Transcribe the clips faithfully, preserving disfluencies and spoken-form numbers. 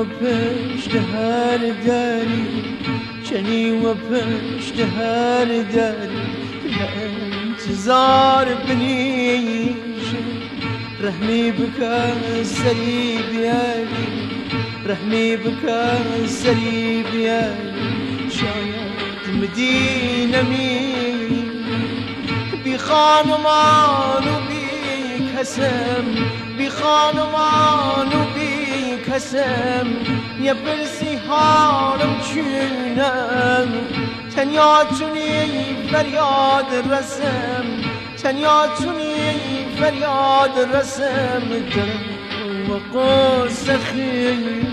پشت هر دری چنی و پشت هر دری انتظار بنیشه رحمی بکن سری بیاری رحمی بکن سری بیاری شاید مدینه می بی خانمان و بی کسم بی خانمان و بی کسم یه پرسی حالم چونم تنیا چونی فریاد رسم تنیا چونی فریاد رسم درم و قصه خیلی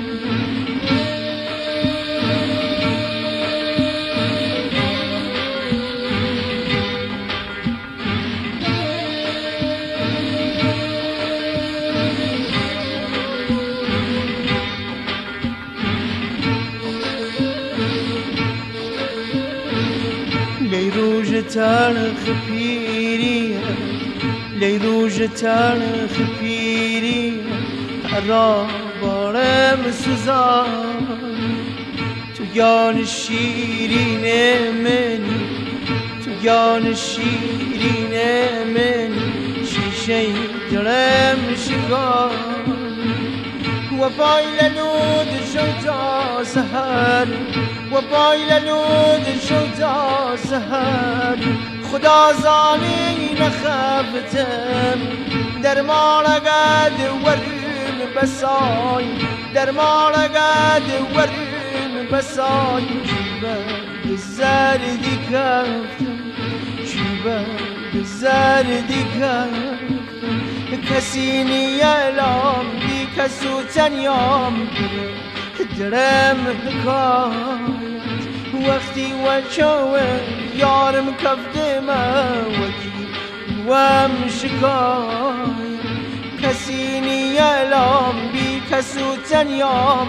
لیروژ تلخ پیری لیروژ تلخ پیری را بارم سوزان تو گان شیرین منی تو گان شیرین منی شیشه دلم شکان و پای لود شو تا سحر و پای لود شو تا سحر خدا زانی نخفتم در مالقد ورم بسای در مالقد ورم بسای شبه زردی کفتم شبه زردی کفتم کسی نیلام بی کسو تنیام درم حکایت وقتی و چوه یارم کفتم وکی وم شکایت کسی نیلام بی کسو تنیام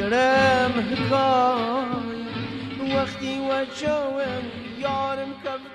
درم حکایت وقتی و چوه یارم کفتم